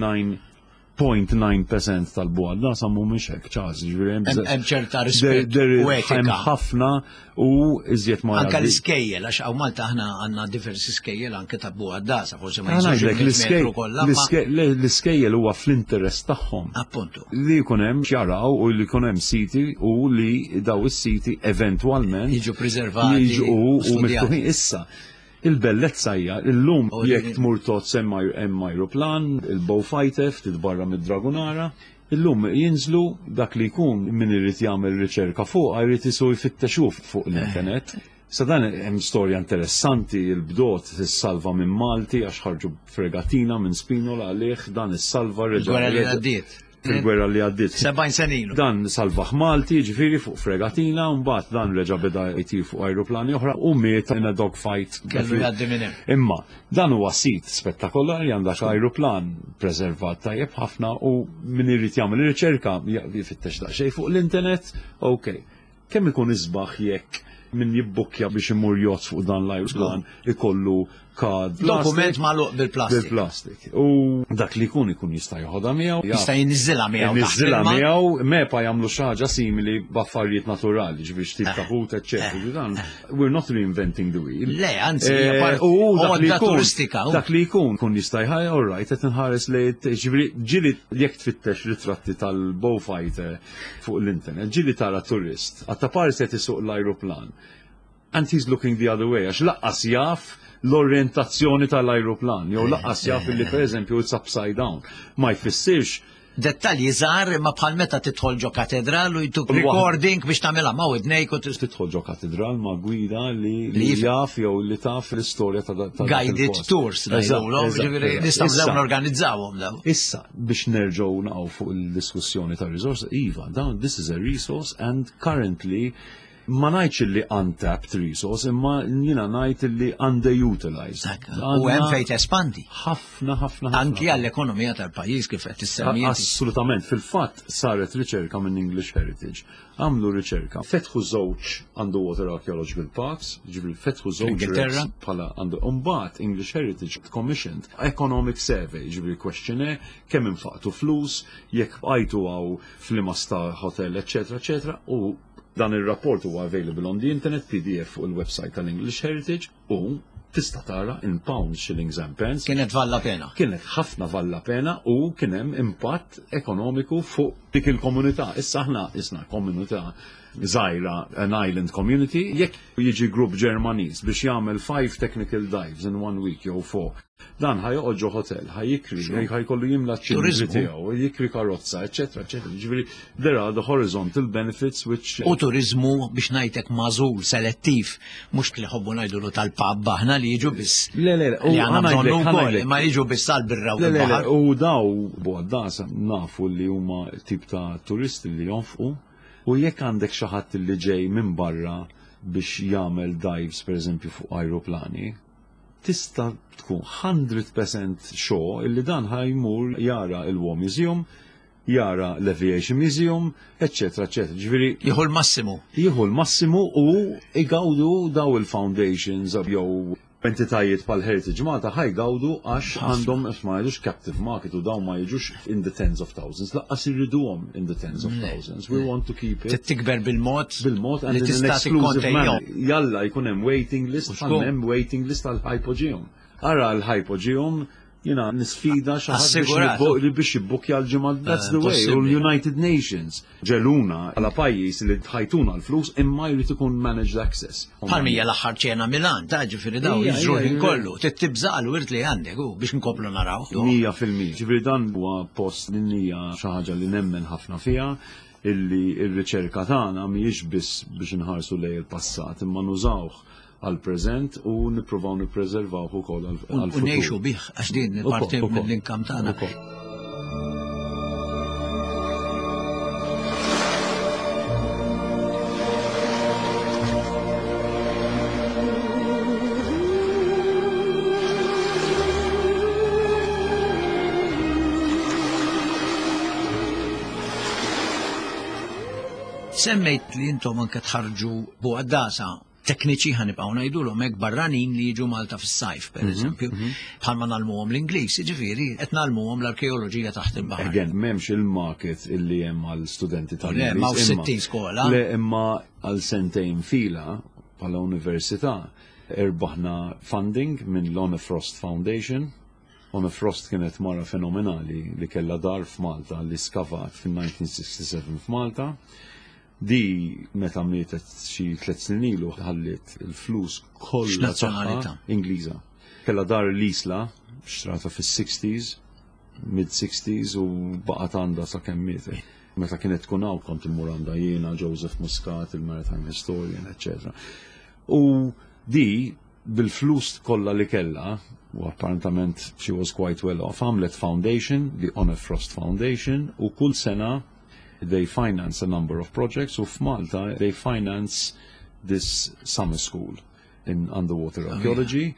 99.9% tal-buwaddasa mhumiex hekk ċaż. Hemm ċerta rispett u etika. Hemm ħafna u iżjed ma. Anke l-iskejjel għax hawn Malta aħna għandna diversi skejjel anke ta' buwaddasa, forsi ma jiżux kollha. L-iskejjel huwa fl-interess tagħhom. Appuntu. Li jkun hemm xjaraw u li jkun hemm siti u li daw is-siti eventwalment jiġu preservati u miftuħin issa. Il-bellezza hija illum jekk tmur tozz hemm ajruplan, il-Beaufighter ftit barra mid-Dragunara, illum jinżlu dak li jkun min irid jagħmel riċerka fuq jrid isu jfittexu fuq l-internet. Sa dan hemm storja interessanti, il-bdot issalva minn Malti għax ħarġu fregatina minn Spinola għalih dan issalva reġa' fil-gwerra li għaddit. 70 senilu. Dan salvaħ Malti, ġifiri fuq fregatina, mbagħad dan reġa' beda jtir fuq aeroplani oħra u miet in a dogfight. Kellu jgħaddi minn hemm. Imma dan huwa sit spettakolari għandek aeroplan preservat tajjeb ħafna u min irid jagħmel riċerka jifittex daqsxejn fuq l-internet, ok. Kemm ikun isbaħ jekk min jibbukkja biex imur jozz fuq dan l-aeroplan ikollu kad dokument magħluq bil-plastik. U dak li jkun jista' joħodha miegħu. Jista' jinniżilha miegħu. Jinniżilha miegħu mepa jagħmlu xi ħaġa simili b'affarijiet naturali, ġbiex tip ta' ħut eċċetera. We're not reinventing the wheel. Le, anzi, dak li jkun jista' jħaj, all right, qed inħares lejn ġieli jekk tfittex ritratti tal-Beaufighter fuq l-internet, ġieli tara turist, għatta Paris qed isuq l-ajruplan. And he's looking the other way, għax laqqas jaf l-orientazzjoni tal-ajruplan, jew laqqas jaf li pereżempju it's upside down. Ma jfissirx dettalji żgħar ma bħal meta tidħol ġo katedral u jtuk recording biex tagħmilha ma' widnejk u tidħol ġo katedral ma' gwida li jaf jew li taf l-istorja ta' guided tours nistgħu norganizzawhom daw. Issa biex nerġgħu naqgħu fuq il-diskussjoni ta' resource, iva, this is a resource and currently ma ngħidx li untapped resource, imma jiena ngħid li underutilized. U hemm fejn espandi. Ħafna. Anki għall-ekonomija tal-pajjiż kif qed tissemmi. Assolutament, fil-fatt saret riċerka minn English Heritage. Għamlu riċerka, fetħu żewġ underwater archaeological parks, ġifieri fetħu żewġ bħala mbagħad English Heritage commissioned economic survey, ġifieri questionnaire kemm infaqtu flus, jekk bqajtu għaw fl-ima star hotel, eċetera, u dan ir-rapport huwa available on the internet, PDF fuq il-website tal-English Heritage u tista' tara in pounds, shillings and pence. Kienet valla pena. Kienet ħafna valla pena u kien hemm impatt ekonomiku fuq dik il-komunità. Issa aħna isna komunità żgħira, an island community, jekk jiġi grupp Ġermaniż biex jagħmel 5 technical dives in 1 week jew 4. Dan ħajjoqgħod ġo hotel, ħajjikri, ħajkollu jimla ċ-ċilri tiegħu, jikri karozza, eċetera. Ġifieri there are the horizontal benefits which. U turizmu biex ngħidlek magħżul, selettiv, mhux li ħobbu ngħidulu tal-pub aħna li jiġu biss. Le, li għandna bżonnu wkoll, ma jiġu biss tal-birra u l-baħar. U daw Buaddasa nafu li huma tip ta' turisti li jonfqu u jekk għandek xi ħadd li ġej minn barra biex jagħmel dives pereżempju fuq ajruplani, tista' tkun 100% sure illi dan ħajmur jara il-War Museum, jara l-Aviation Museum, eccetera. Ġifieri jieħu l-massimu. Jieħu l-massimu u igawdu daw il-foundations jew entitajiet pal Heritage Malta ħajgawdu għax għandhom ma jidux captive market u dawn ma jiġux in the tens of thousands, laqqas irriduhom in the tens of thousands. We want to keep it. Tikber bil-mod and in an exclusive manner. Jalla jkun hemm waiting list, hemm waiting list għal Hypogeum. Ara l-Hypogeum jina nisfida xaħat biex jibbukja l-ġimgħa, that's the way, u l-United Nations ġeluna għala pajjiż li tħajtuna l-flus imma jrid ikun managed access. Palmija l-aħħar ċena Milan, ta' ġifieri daw jiġru kollu, tittibżaq l-wirt li għandek biex nkomplu naraw. 100%. Ġifieri dan huwa post li hija xi ħaġa li nemmen ħafna fiha, illi r-riċerka tagħna mhijiex biss biex inħarsu lejn il-passat imma nużawh għal-preżent u nippruvaw nippreservaw ukoll għal-futur. U ngħixu bih għax din parti mill-inkam tagħna. Semmejt li intom anke tħarġu Buaddasa tekniċi ħanibqgħu ngħidulhom hekk barranin li jiġu Malta fis-sajf pereżempju, bħalma nagħlmuhom l-Ingliż, jiġifieri qed nagħlmuhom l-arkeoloġija taħt il-baħar. Again, m'hemmx il-market illi hemm għal studenti tal-Ingliż. Le, ma' 60 skola. Le, imma għal sentejn fila bħala università erbaħna funding minn l-Honor Frost Foundation. Honor Frost kienet mara fenomenali li kellha dar f'Malta li skavat fin-1967 f'Malta. Di meta mietet xi 3 snin ilu ħallit il-flus kollha tagħha Ingliża. Kellha dar l-isla xtrata fis-60s, mid-60s u baqgħet għandha sakemm mietet. Meta kienet tkun hawn kont immur għandha jiena, Joseph Muscat, il-Maritime Historian, etc. U di bil-flus kollha li kellha, u apparentament she was quite well off, għamlet foundation, the Honor Frost Foundation, u kull sena they finance a number of projects. So f'Malta, they finance this summer school in underwater archaeology.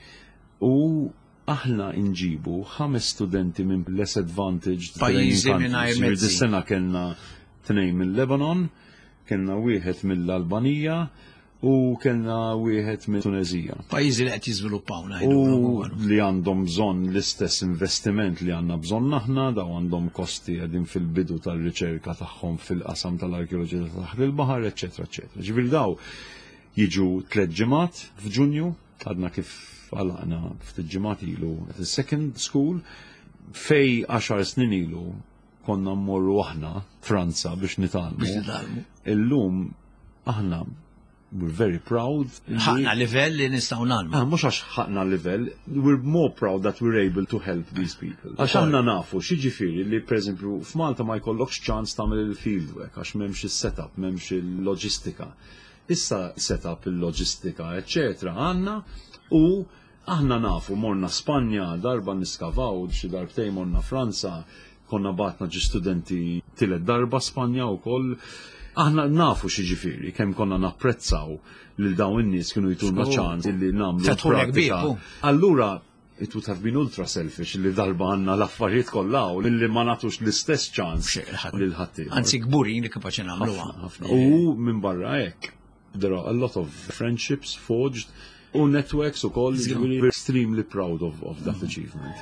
U aħna inġibu 5 studenti minn less advantaged pajjiżi mingħajr mezzi. Dis-sena kellna 2 minn Lebanon, kellna wieħed mill-Albanija u kellna wieħed minn Tunezija. Pajjiżi li qed jiżviluppaw u li għandhom bżonn l-istess investiment li għandna bżonn aħna, daw għandhom kosti qegħdin fil-bidu tal-riċerka tagħhom fil-qasam tal-arkeoloġija taħt il-baħar, eċetera, eċetera. Ġifieri daw jiġu 3 ġimgħat f'Ġunju, għadna kif għalaqna ftit ġimgħat ilu second school fej 10 snin ilu konna mmorru aħna Franza biex nitalmu. Illum aħna we're very proud. ħaqna livell li nistgħu nagħmlu. Mhux għax ħaqna livell, we're more proud that we're able to help these people. Għax aħna nafu x'jiġifieri li pereżempju f'Malta ma jkollokx ċans tagħmel il-field work għax m'hemmx is-setup, m'hemmx il-loġistika. Issa setup il-loġistika, eċetera, għandna u aħna nafu morna Spanja darba niskavaw xi darbtejn morna Franza konna batna ġi studenti tielet darba Spanja wkoll. Aħna nafu xiġifieri kemm konna napprezzaw lil dawn in-nies kienu jtuna ċans illi nagħmlu pratika. Allura it would have been ultra selfish li darba għandna l-affarijiet kollha u li ma nagħtux l-istess ċans lil ħaddiem. Anzi kburin li kapaċi nagħmluha. U minn barra hekk there are a lot of friendships forged u networks ukoll we're extremely proud of that achievement.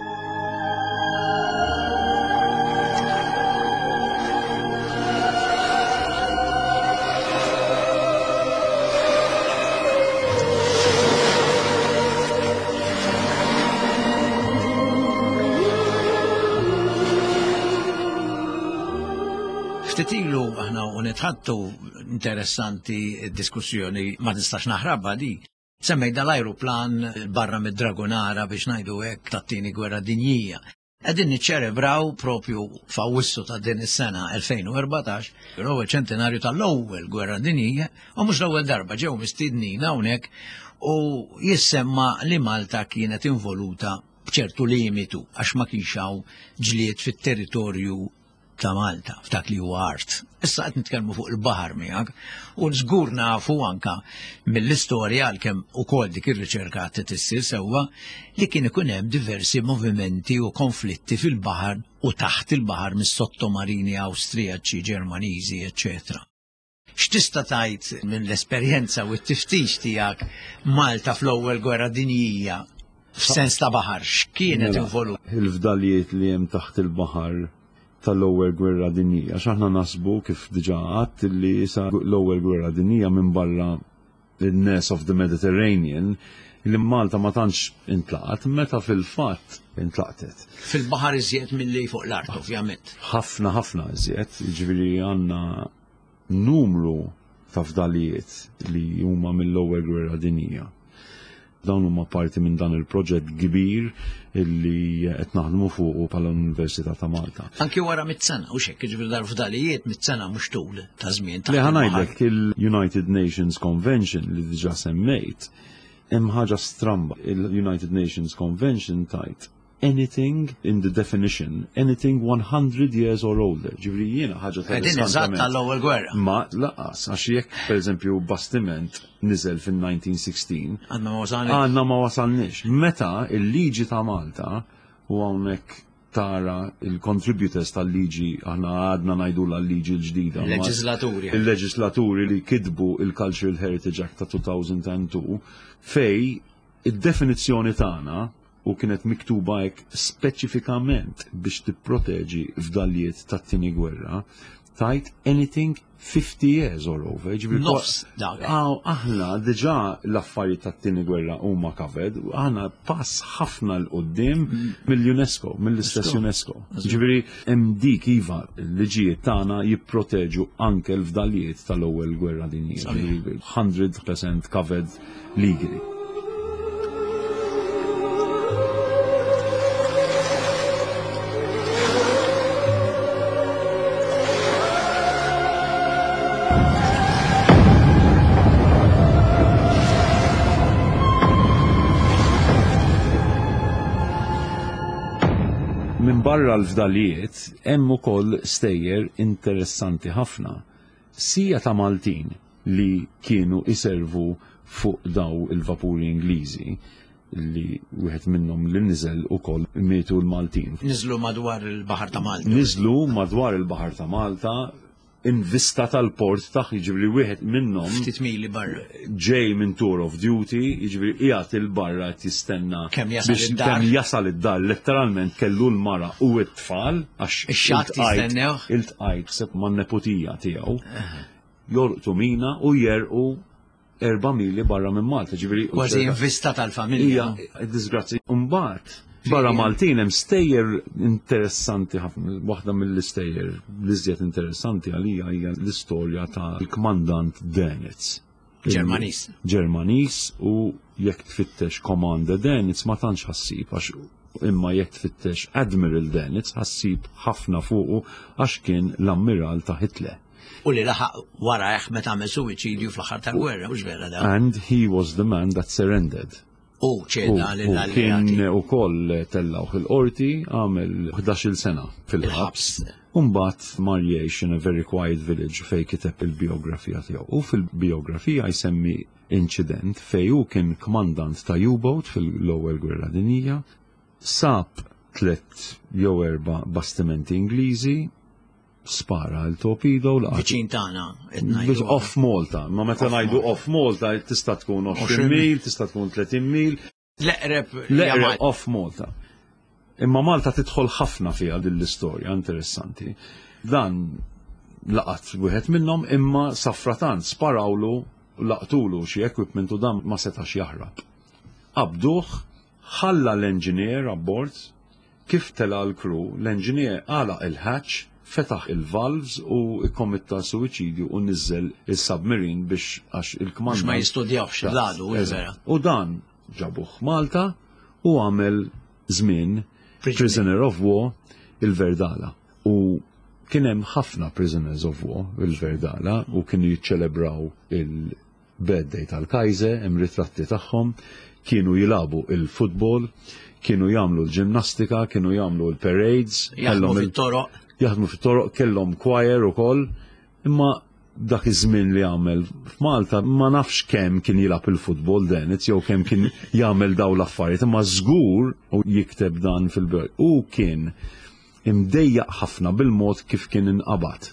Ftitilu aħna unitħattu interessanti diskussjoni ma nistax naħrabha di. Semmejda l-ajruplan barra mid-Dragonara biex ngħidu hekk tat-tieni gwerra dinjija. Qegħdin niċċelebraw propju f'Awwissu ta' din is-sena 2014 l-ewwel ċentenarju tal-ewwel gwerra dinjija u mhux l-ewwel darba ġew mistiednina hawnhekk u jissemma li Malta kienet involuta b'ċertu limitu għax ma kienx hawn ġlied fit-territorju ta' Malta, f'dak li huwa art. Issa qed nitkellmu fuq il-baħar miegħek u żgur nafu anke mill-istorja għalkemm ukoll dik ir-riċerka qed tissir sewwa li kien ikun hemm diversi movimenti u konflitti fil-baħar u taħt il-baħar mis-sottomarini Awstrijaċi, Ġermaniżi, eċċetera. X'tista' tgħid mill-esperjenza u t-tiftix tiegħek Malta fl-ewwel gwerra dinjija f'sens ta' baħar x'kienet involuta? Il-fdalijiet li hemm taħt il-baħar tal-ewwel gwerra dinjija. X'aħna nasbu kif diġà għadt li issa l-ewwel gwerra dinjija minn barra in-Ness of the Mediterranean li Malta ma tantx intlaqat meta fil-fatt intlaqtet. Fil-baħar iżjed milli fuq l-art ovvjament. Ħafna jiġifieri għandna numru ta' fdalijiet li huma mill-ewwel gwerra dinjija. Dawn huma parti minn dan il-proġett kbir illi qed naħdmu fuqu bħala Università ta' Malta. Anki wara mit-sena u xekk jiġifieri dar fdalijiet mit-sena mhux tul ta' żmien ta' li ħanajdlek il-United Nations Convention li diġà semmejt hemm ħaġa stramba. Il-United Nations Convention tajt anything in the definition, anything 100 years or older. Ġifri jiena ħaġa din eżatt tal-ewwel gwerra. Ma laqas għax jekk pereżempju bastiment niżel fin-1916 għandna ma wasalniex. Meta il-liġi ta' Malta u hawnhekk tara il-contributors tal-liġi aħna għadna ngħidulha l-liġi l-ġdida. Il-leġislaturi li kitbu il-Cultural Heritage Act ta' 2002 fej id-definizzjoni tagħna u kienet miktuba hekk speċifikament biex tipproteġi fdalijiet tat-tieni gwerra tajt anything 50 years or over. Nofs aħna diġà l-affarijiet tat-tieni gwerra huma covered, aħna pass ħafna l qudiem mill-UNESCO, mill-istess UNESCO. Ġifieri hemm dik iva l-liġijiet tagħna jipproteġu anke l-fdalijiet tal-ewwel gwerra dinjija. 100% covered legally. Barra l-fdalijiet, hemm ukoll stejjer interessanti ħafna. Sija ta' Maltin li kienu iservu fuq daw il-vapuri Ingliżi li wieħed minnhom li niżel ukoll mietu l-Maltin. Niżlu madwar il-Baħar ta' Malta. Niżlu madwar il-Baħar ta' Malta in vista tal-port taħ jiġifieri wieħed minnhom ftit mili barra. Ġej minn tour of duty, jiġifieri qiegħed il-barra qed jistenna kemm jasal id-dar letteralment kellu l-mara u t-tfal għax ix-xatt jistennew il-tqajt seb man-nepotija tiegħu jorqtu mina u jerqu 4 mili barra minn Malta, ġifieri kważi in vista tal-familja. Disgrazzi. Mbagħad barra Maltin hemm stejjer interessanti ħafna. Waħda mill-istejjer l-iżjed interessanti għalija hija l-istorja tal-kmandant Dönitz. Ġermaniż u jekk tfittex Commander Dönitz ma tantx ħassib għax imma jekk tfittex Admiral Dönitz ħassib ħafna fuqu għax kien l-ammiral ta' Hitler. U li laħaq wara meta għamel suwiċidju fl-aħħar tal-gwerra, mhux vera da. And he was the man that surrendered. U ċeda Kien l-alleati. ukoll tellaw fil-qorti għamel 11 sena fil-ħabs. Umbat marjiex in a very quiet village fej kiteb il-biografija tiegħu. U fil-biografija jsemmi incident fej hu kien kmandant ta' U-boat fil-ewwel gwerra dinjija, sab 3 jew 4 bastimenti Ingliżi, spara l-torpedo Viċin tagħna qed biex ngħidu. off Malta. Ma meta ngħidu off Malta tista' tkun 20 mil, tista' tkun 30 mil. L-eqreb Off Malta. Imma Malta tidħol ħafna fiha din l-istorja interessanti. Dan laqat wieħed minnhom imma safratant sparawlu laqtulu xi equipment u dan ma setax jaħrab. Qabduh, ħalla l-engineer abbord, kif tela l-crew, l-engineer għalaq il-hatch, fetaħ il-valves u ikkomitta suwiċidju u nizzel il-submarine biex għax il-kmanda. ma jistudjawx l-għadu, vera. U dan ġabuħ Malta u għamel żmien prisoner of war il-Verdala. U kienem ħafna prisoners of war il-Verdala u kienu jiċċelebraw il-birthday tal-Kaiser, hemm ritratti tagħhom, kienu jilabu il-futbol, kienu jagħmlu l-ġimnastika, kienu jagħmlu l-parades, jaħdmu fit-toroq, kellhom choir ukoll, imma dak iż-żmien li għamel f'Malta ma nafx kemm kien jilab il-futbol Denitz jew kemm kien jagħmel daw l-affarijiet, imma żgur u jikteb dan fil-bird. U kien imdejjaq ħafna bil-mod kif kien inqabad.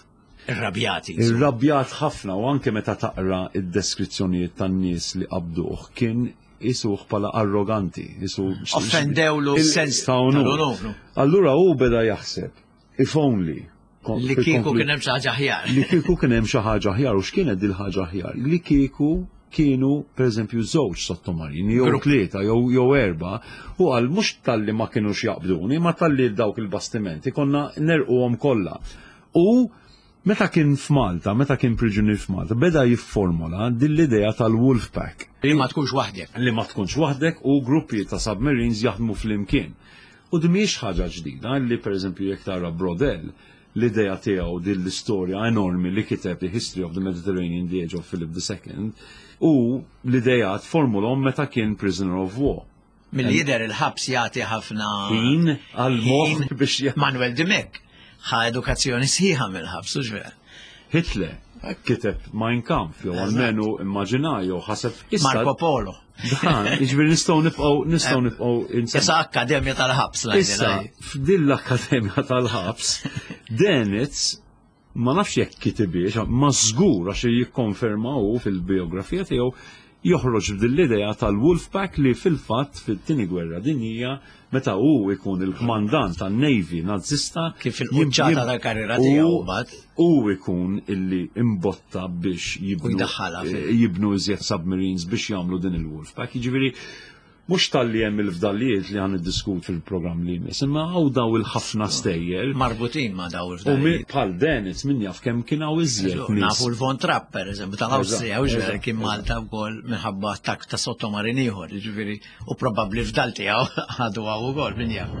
Irrabjat ħafna u anke meta taqra id-deskrizzjonijiet tan-nies li qabduh kien isuh pala arroganti, offendewlu s-sens ta' onur. Allura hu beda jaħseb if only. Li kieku kien hemm xi ħaġa aħjar. Li kieku kien hemm xi ħaġa aħjar u x'kienet dil ħaġa aħjar. Li kieku kienu pereżempju żewġ sottomarini jew 3 jew 4 u qal mhux talli ma kinux jaqbduni ma talli dawk il-bastimenti konna nerquhom kollha. U meta kien f'Malta, meta kien priġunier f'Malta, beda jifformula din l-idea tal-Wolfpack. Li ma tkunx waħdek. Li ma tkunx waħdek u gruppi ta' submarines jaħdmu flimkien. U di mhix ħaġa ġdida li pereżempju jekk tara Brodel l-idea tiegħu din l-istorja enormi li kiteb The History of the Mediterranean, the Age of Philip II, u l-idejat formulhom meta kien prisoner of war. Mill-jider il-ħabs jagħti ħafna ħin għal-moħħ biex Manuel Dimek ħa edukazzjoni sħiħa mill-ħabs u ġver. Hitler kiteb Mein Kampf jew almenu immaġinaj jew ħaseb Marco Polo. Dan, jiġifieri nistgħu nibqgħu Issa Akkademja tal-ħabs issa f'din l-Akkademja tal-ħabs Denitz ma nafx jekk kitibiex, ma żgur għax jikkonfermaw fil-biografija tiegħu joħroġ b'din l-idea tal-Wolfpack li fil-fatt fit-tieni gwerra dinjija meta hu jkun il-kmandant tan-Navy Nazzista kif il-quċċata tal-karriera tiegħu mbagħad hu jkun illi imbotta biex jibnu iżjed submarines biex jagħmlu din il-Wolfpack. Jiġifieri mhux talli hemm il-fdalijiet li għan iddiskut fil-programm li jmiss, imma hawn daw il-ħafna stejjer marbutin ma' daw il-fdalijiet. U bħal Denitz min jaf kemm kien hawn iżjed nies. Nafu l-Von Trapp pereżempju tal-Awstrija u ġver kien Malta wkoll minħabba attakk ta' sottomarin ieħor, jiġifieri u probabbli fdal tiegħu ħadu hawn ukoll min jaf.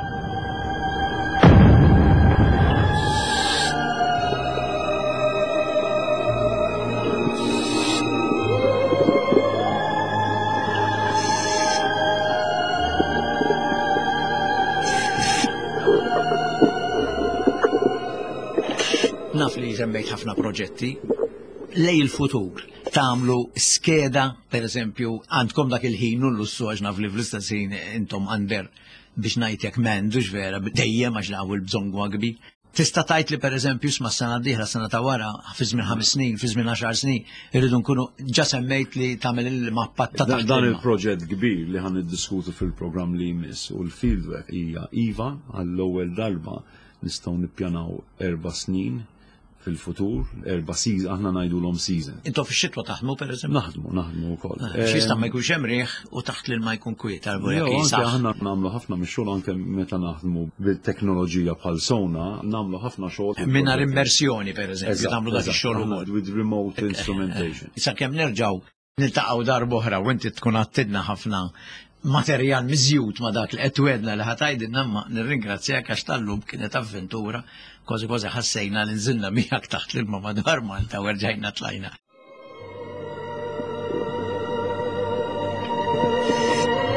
Naf li semmejt ħafna proġetti lej il-futur tagħmlu skeda pereżempju għandkom dak il-ħin u l-lussu għax naf li fl-istess ħin intom għander biex ngħid jekk m'għandux vera dejjem għax nagħmlu l-bżonn kbir. Tista' tgħid li pereżempju sma' s-sena d-dieħla sena ta' wara fi żmien 5 snin, fi żmien 10 snin irridu nkunu ġa semmejt li tagħmel il-mappa ta' dan il-proġett kbir li ħan niddiskutu fil-programm li jmiss u l-fieldwork hija iva għall-ewwel darba nistgħu nippjanaw 4 snin fil-futur, 4 season, aħna ngħidulhom season. Intom fix-xitwa taħdmu pereżempju? Naħdmu wkoll. X'jista' ma jkunx hemm riħ u taħt lil ma jkun kwiet anke aħna nagħmlu ħafna mix-xogħol anke meta naħdmu bil-teknoloġija bħal sowna, nagħmlu ħafna xogħol. Mingħajr immersjoni pereżempju tagħmlu dak ix-xogħol ukoll. With remote instrumentation. Issa kemm nerġgħu niltaqgħu darba oħra u inti tkun għattidna ħafna materjal miżjud ma dak li qed wedna li ħatajdilna ma nirringrazzjak għax tal-lum kienet avventura kważi ħassejna li nżilna miegħek taħt l-ilma madwar Malta u rġajna tlajna.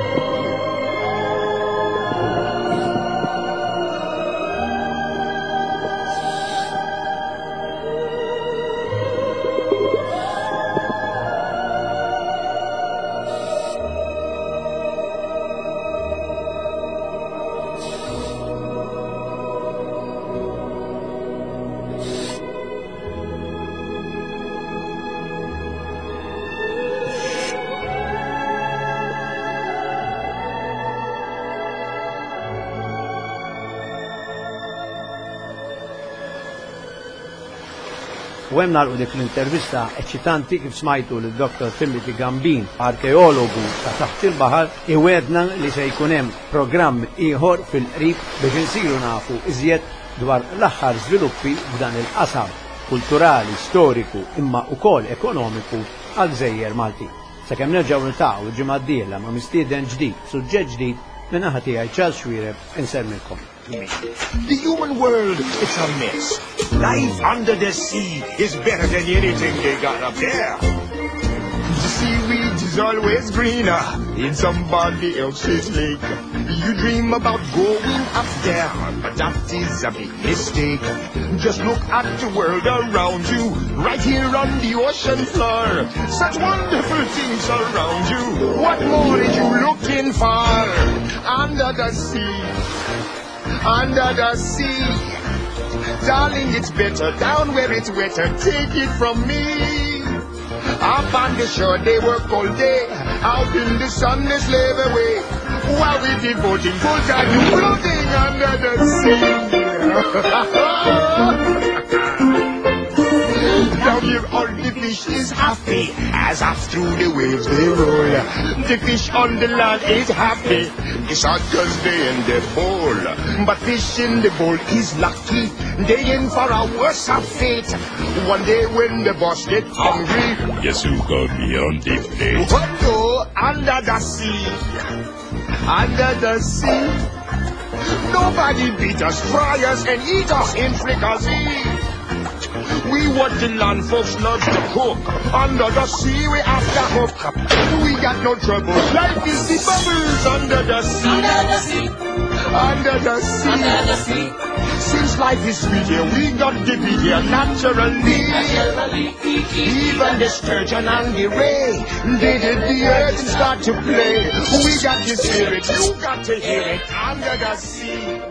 U hemm nagħlqu dik l-intervista eċitanti kif smajtu lid-Dr. Timothy Gambin, arkeologu ta' taħt il-baħar, iwedna li se jkun hemm programm ieħor fil-qrib biex insiru nafu iżjed dwar l-aħħar żviluppi f'dan il-qasam kulturali, storiku, imma wkoll ekonomiku għal Gżejjer Maltin. Sakemm nerġgħu niltaqgħu l-ġimgħa d-dieħla ma' mistieden ġdid, suġġett ġdid minn naħa tiegħi Charles Xwiereb insemmilkom. The human world, it's a mess. Life under the sea is better than anything they got up there. The seaweed is always greener in somebody else's lake. You dream about going up there, but that is a big mistake. Just look at the world around you, right here on the ocean floor. Such wonderful things around you. What more are you looking for? Under the sea. Under the sea, darling, it's better down where it's wetter. Take it from me. Up on the shore, they work all day. Out in the sun, they slave away. While we devoting full time to floating under the sea. Down here, all the fish is happy as off through the waves they roll. The fish on the land is happy. It's hot 'cause they in the bowl. But fish in the bowl is lucky. They in for a worse of fate. One day when the boss get hungry, guess who got me on the plate? What no, under the sea. Under the sea. Nobody beat us, fry us, and eat us in fricassee. We what the land folks love to cook. Under the sea we have to hook. We got no trouble. Life is the bubbles under the sea. Under the sea. Under the sea. Under the sea. Since life is sweet here, we got to be here naturally. Even the sturgeon and the ray, they did the earth and start to play. We got to hear it, you got to hear it. Under the sea.